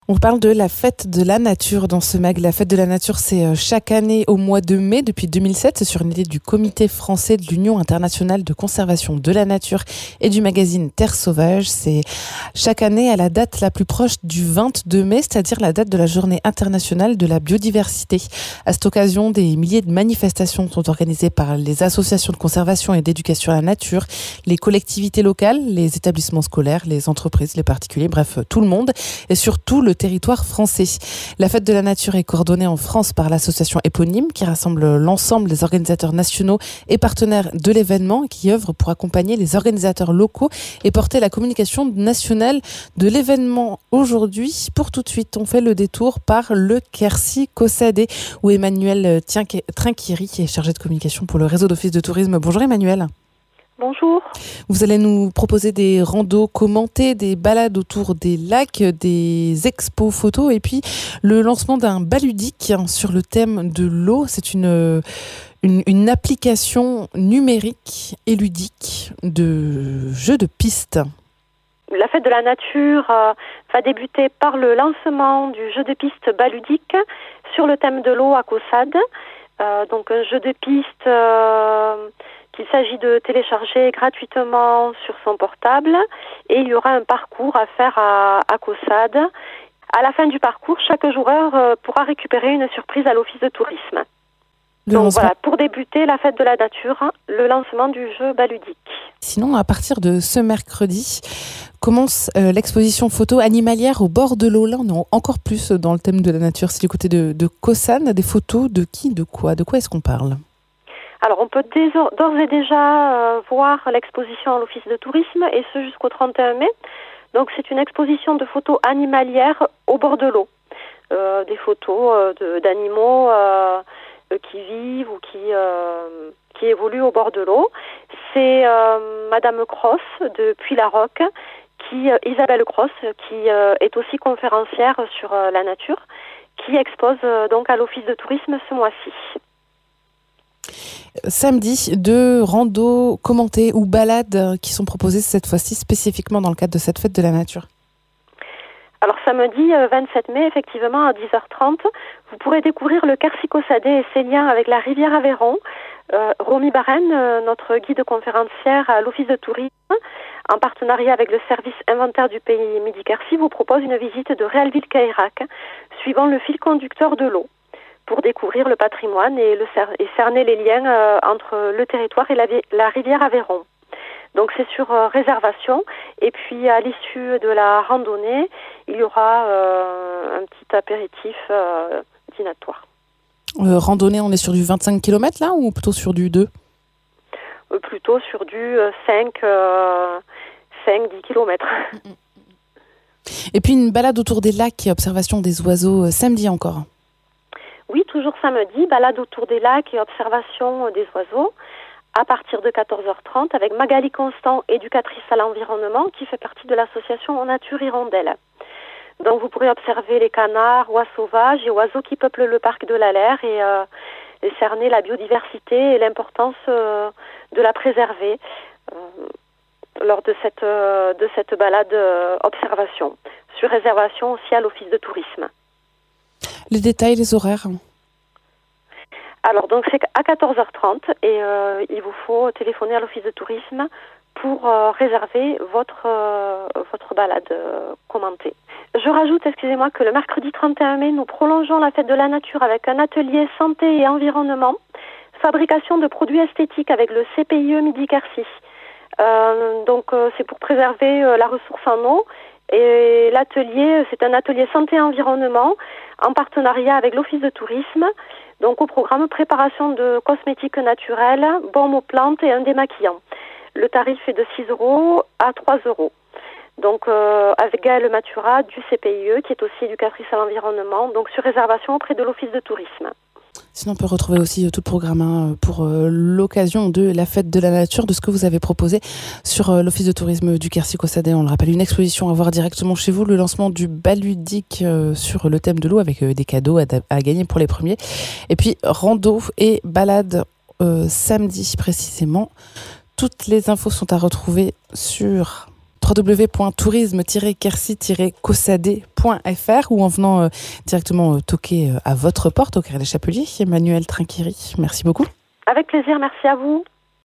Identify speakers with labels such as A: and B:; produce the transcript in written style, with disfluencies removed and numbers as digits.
A: On parle de la fête de la nature dans ce mag. La fête de la nature, c'est chaque année au mois de mai depuis 2007. C'est sur une idée du Comité français de l'Union internationale de conservation de la nature et du magazine Terre sauvage. C'est chaque année à la date la plus proche du 22 mai, c'est-à-dire la date de la journée internationale de la biodiversité. À cette occasion, des milliers de manifestations sont organisées par les associations de conservation et d'éducation à la nature, les collectivités locales, les établissements scolaires, les entreprises, les particuliers, bref, tout le monde, et surtout le territoire français. La fête de la nature est coordonnée en France par l'association éponyme qui rassemble l'ensemble des organisateurs nationaux et partenaires de l'événement et qui œuvre pour accompagner les organisateurs locaux et porter la communication nationale de l'événement. Aujourd'hui, pour tout de suite, on fait le détour par le Quercy-Caussade où Emmanuel Trinquiri est chargé de communication pour le réseau d'office de tourisme. Bonjour Emmanuel.
B: Bonjour.
A: Vous allez nous proposer des randos commentés, des balades autour des lacs, des expos photos et puis le lancement d'un bal ludique sur le thème de l'eau. C'est une application numérique et ludique de jeux de piste.
B: La fête de la nature va débuter par le lancement du jeu de piste bal ludique sur le thème de l'eau à Caussade. Donc un jeu de piste qu'il s'agit de télécharger gratuitement sur son portable et il y aura un parcours à faire à Caussade. À la fin du parcours, chaque joueur pourra récupérer une surprise à l'office de tourisme. Donc voilà, pour débuter la fête de la nature, le lancement du jeu bal ludique.
A: Sinon, à partir de ce mercredi, commence l'exposition photo animalière au bord de l'eau. Là, on est encore plus dans le thème de la nature. C'est du côté de Caussade. Des photos de qui, de quoi est-ce qu'on parle ?
B: Alors, on peut d'ores et déjà voir l'exposition à l'office de tourisme et ce jusqu'au 31 mai. Donc, c'est une exposition de photos animalières au bord de l'eau. Des photos d'animaux qui vivent ou qui évoluent au bord de l'eau. C'est Madame Cross de Puy-la-Roque, Isabelle Cross, qui est aussi conférencière sur la nature, qui expose donc à l'office de tourisme ce mois-ci.
A: Samedi, 2 randos commentés ou balades qui sont proposées cette fois-ci spécifiquement dans le cadre de cette fête de la nature.
B: Alors samedi 27 mai, effectivement, à 10h30, vous pourrez découvrir le Quercy-Caussade et ses liens avec la rivière Aveyron. Romy Barène, notre guide conférencière à l'office de tourisme, en partenariat avec le service inventaire du pays Midi-Quercy, vous propose une visite de Réalville-Caïrac, suivant le fil conducteur de l'eau, pour découvrir le patrimoine et cerner les liens entre le territoire et la rivière Aveyron. Donc c'est sur réservation et puis à l'issue de la randonnée, il y aura un petit apéritif dînatoire.
A: Randonnée, on est sur du 25 km là ou plutôt sur du 2 ?
B: Plutôt sur du 5-10 km.
A: Et puis une balade autour des lacs et observation des oiseaux samedi encore.
B: Oui, toujours samedi, balade autour des lacs et observation des oiseaux à partir de 14h30 avec Magali Constant, éducatrice à l'environnement, qui fait partie de l'association Nature Hirondelle. Donc vous pourrez observer les canards, oies sauvages et oiseaux qui peuplent le parc de l'Alaire et cerner la biodiversité et l'importance de la préserver lors de cette balade observation, sur réservation aussi à l'office de tourisme.
A: Les détails, les horaires ?
B: Alors donc c'est à 14h30 et il vous faut téléphoner à l'office de tourisme pour réserver votre balade commentée. Je rajoute, excusez-moi, que le mercredi 31 mai, nous prolongeons la fête de la nature avec un atelier santé et environnement, fabrication de produits esthétiques avec le CPIE Midi-Quercy. Donc c'est pour préserver la ressource en eau. Et l'atelier, c'est un atelier santé et environnement en partenariat avec l'office de tourisme. Donc au programme préparation de cosmétiques naturels, baumes aux plantes et un démaquillant. Le tarif est de 6 € à 3 €. Donc avec Gaëlle Matura du CPIE qui est aussi éducatrice à l'environnement, donc sur réservation auprès de l'office de tourisme.
A: Sinon, on peut retrouver aussi tout le programme pour l'occasion de la fête de la nature, de ce que vous avez proposé sur l'office de tourisme du Quercy-Caussade. On le rappelle, une exposition à voir directement chez vous, le lancement du bal ludique sur le thème de l'eau avec des cadeaux à gagner pour les premiers. Et puis, rando et balade samedi précisément. Toutes les infos sont à retrouver sur www.tourisme-quercy-caussade.fr ou en venant directement toquer à votre porte au Carré des Chapeliers. Emmanuelle Trinquery, merci beaucoup.
B: Avec plaisir, merci à vous.